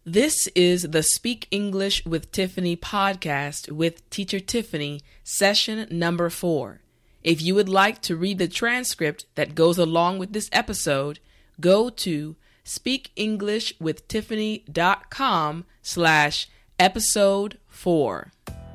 This is the Speak English with Tiffany podcast with Teacher Tiffany, session number 4. If you would like to read the transcript that goes along with this episode, go to speakenglishwithtiffany.com/episode 4.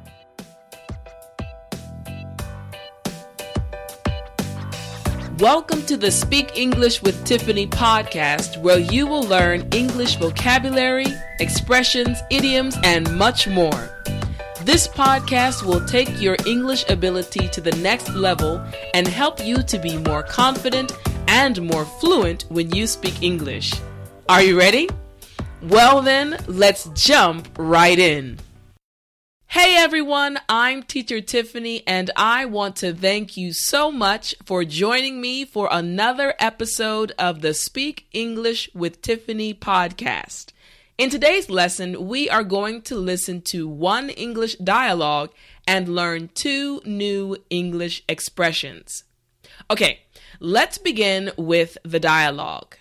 Welcome to the Speak English with Tiffany podcast, where you will learn English vocabulary, expressions, idioms, and much more. This podcast will take your English ability to the next level and help you to be more confident and more fluent when you speak English. Are you ready? Well then, let's jump right in. Hey everyone, I'm Teacher Tiffany, and I want to thank you so much for joining me for another episode of the Speak English with Tiffany podcast. In today's lesson, we are going to listen to one English dialogue and learn 2 new English expressions. Okay, let's begin with the dialogue.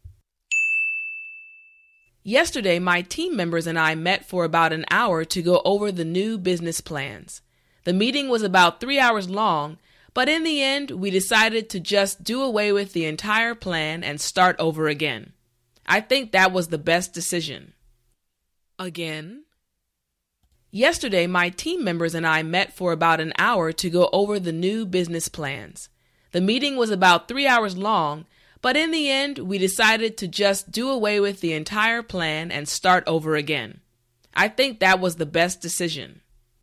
Yesterday, my team members and I met for about an hour to go over the new business plans. The meeting was about 3 hours long, but in the end, we decided to just do away with the entire plan and start over again. I think that was the best decision. Again. Yesterday, my team members and I met for about an hour to go over the new business plans. The meeting was about 3 hours long, but in the end, we decided to just do away with the entire plan and start over again. I think that was the best decision.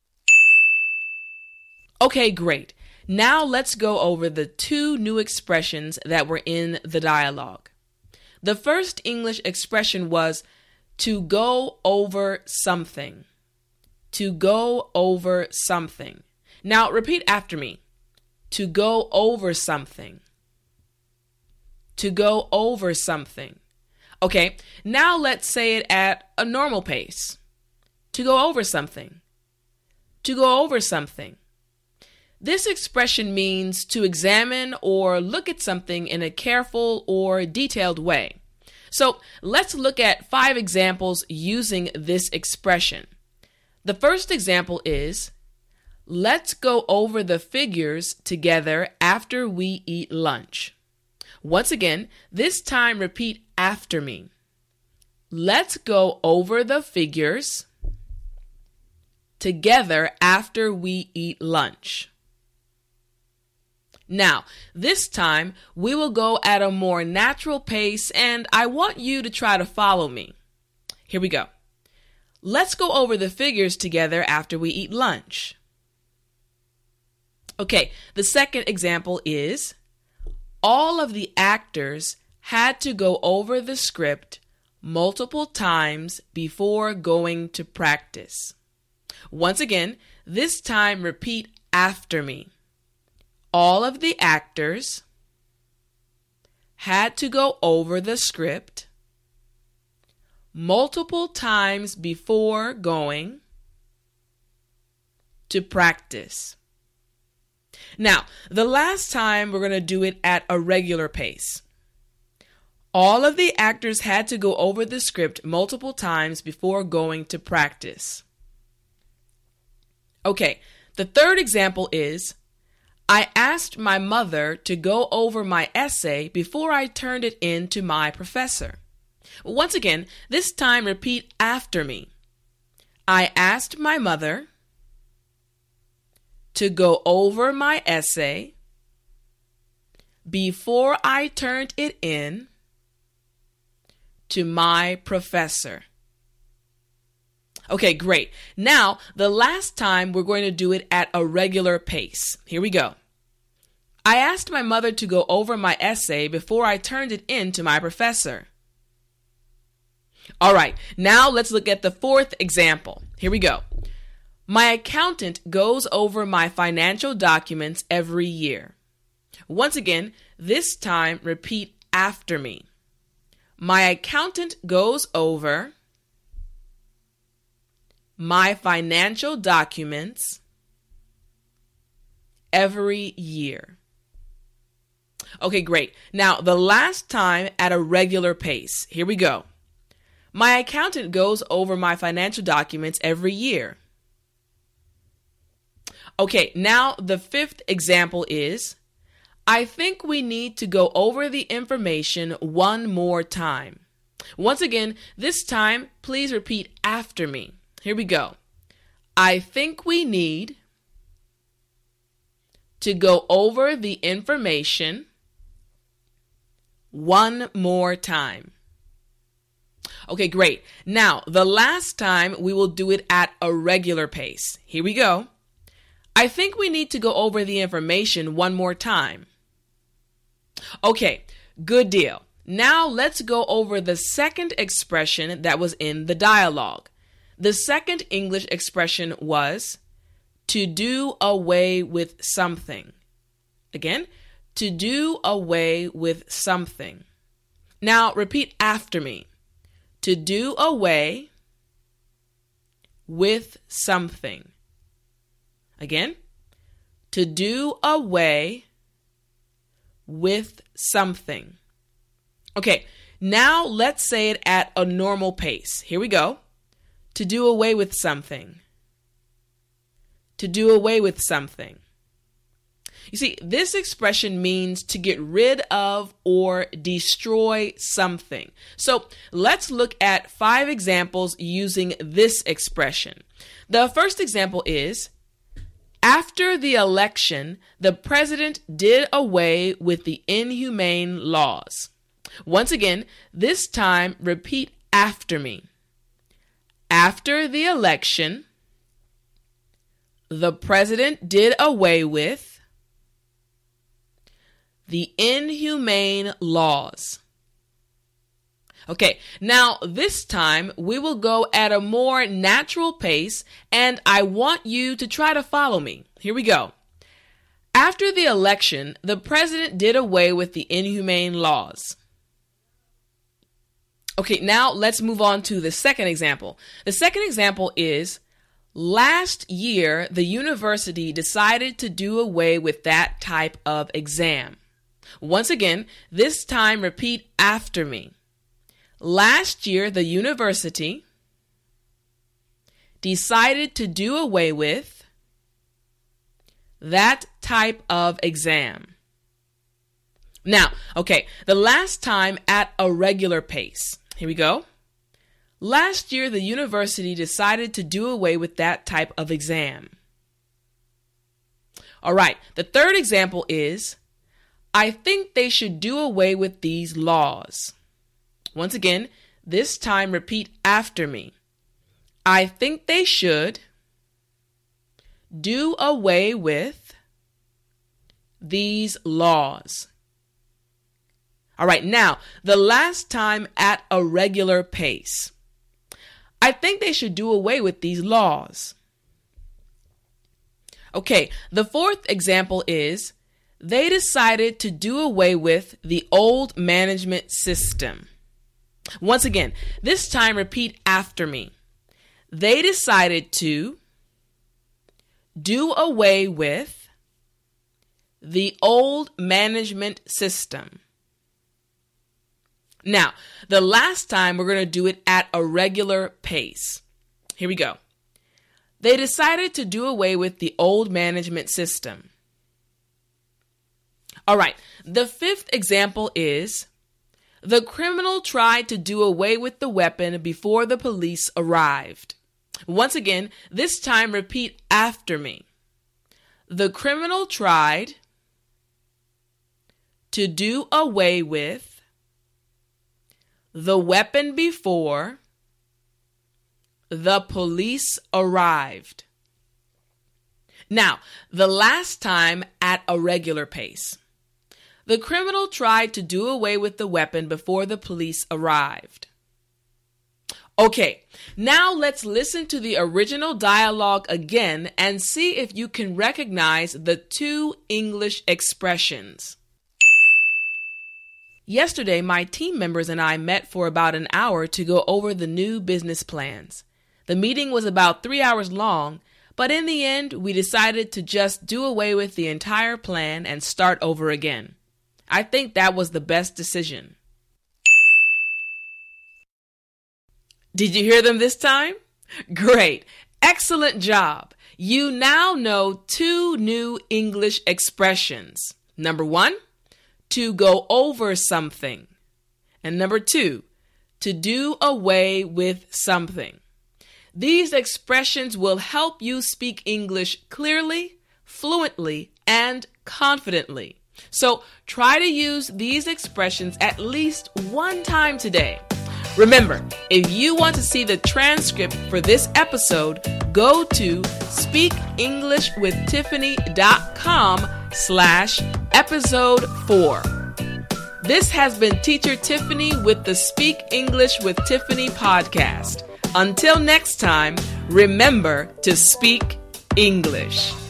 Okay, great. Now let's go over the 2 new expressions that were in the dialogue. The first English expression was to go over something. To go over something. Now repeat after me. To go over something. To go over something. Okay, now let's say it at a normal pace. To go over something. To go over something. This expression means to examine or look at something in a careful or detailed way. So let's look at 5 examples using this expression. The first example is, let's go over the figures together after we eat lunch. Once again, this time repeat after me. Let's go over the figures together after we eat lunch. Now, this time we will go at a more natural pace, and I want you to try to follow me. Here we go. Let's go over the figures together after we eat lunch. Okay, the second example is, all of the actors had to go over the script multiple times before going to practice. Once again, this time repeat after me. All of the actors had to go over the script multiple times before going to practice. Now, the last time we're going to do it at a regular pace. All of the actors had to go over the script multiple times before going to practice. Okay, the third example is, I asked my mother to go over my essay before I turned it in to my professor. Once again, this time repeat after me. I asked my mother to go over my essay before I turned it in to my professor. Okay, great. Now, the last time we're going to do it at a regular pace. Here we go. I asked my mother to go over my essay before I turned it in to my professor. All right, now let's look at the 4th example. Here we go. My accountant goes over my financial documents every year. Once again, this time repeat after me. My accountant goes over my financial documents every year. Okay, great. Now, the last time at a regular pace. Here we go. My accountant goes over my financial documents every year. Okay, now the fifth example is, I think we need to go over the information one more time. Once again, this time, please repeat after me. Here we go. I think we need to go over the information one more time. Okay, great. Now, the last time we will do it at a regular pace. Here we go. I think we need to go over the information one more time. Okay, good deal. Now let's go over the second expression that was in the dialogue. The second English expression was to do away with something. Again, to do away with something. Now repeat after me. To do away with something. Again, to do away with something. Okay, now let's say it at a normal pace. Here we go. To do away with something. To do away with something. You see, this expression means to get rid of or destroy something. So let's look at 5 examples using this expression. The first example is, after the election, the president did away with the inhumane laws. Once again, this time repeat after me. After the election, the president did away with the inhumane laws. Okay, now this time we will go at a more natural pace, and I want you to try to follow me. Here we go. After the election, the president did away with the inhumane laws. Okay, now let's move on to the second example. The second example is, last year the university decided to do away with that type of exam. Once again, this time repeat after me. Last year, the university decided to do away with that type of exam. Now, okay, the last time at a regular pace. Here we go. Last year, the university decided to do away with that type of exam. All right, the third example is, I think they should do away with these laws. Once again, this time repeat after me. I think they should do away with these laws. All right, now, the last time at a regular pace. I think they should do away with these laws. Okay, the fourth example is, they decided to do away with the old management system. Once again, this time repeat after me. They decided to do away with the old management system. Now, the last time we're going to do it at a regular pace. Here we go. They decided to do away with the old management system. All right, the fifth example is, the criminal tried to do away with the weapon before the police arrived. Once again, this time repeat after me. The criminal tried to do away with the weapon before the police arrived. Now, the last time at a regular pace. The criminal tried to do away with the weapon before the police arrived. Okay, now let's listen to the original dialogue again and see if you can recognize the 2 English expressions. Yesterday, my team members and I met for about an hour to go over the new business plans. The meeting was about 3 hours long, but in the end, we decided to just do away with the entire plan and start over again. I think that was the best decision. Did you hear them this time? Great. Excellent job. You now know 2 new English expressions. Number 1, to go over something. And number 2, to do away with something. These expressions will help you speak English clearly, fluently, and confidently. So try to use these expressions at least 1 time today. Remember, if you want to see the transcript for this episode, go to speakenglishwithtiffany.com/episode 4. This has been Teacher Tiffany with the Speak English with Tiffany podcast. Until next time, remember to speak English.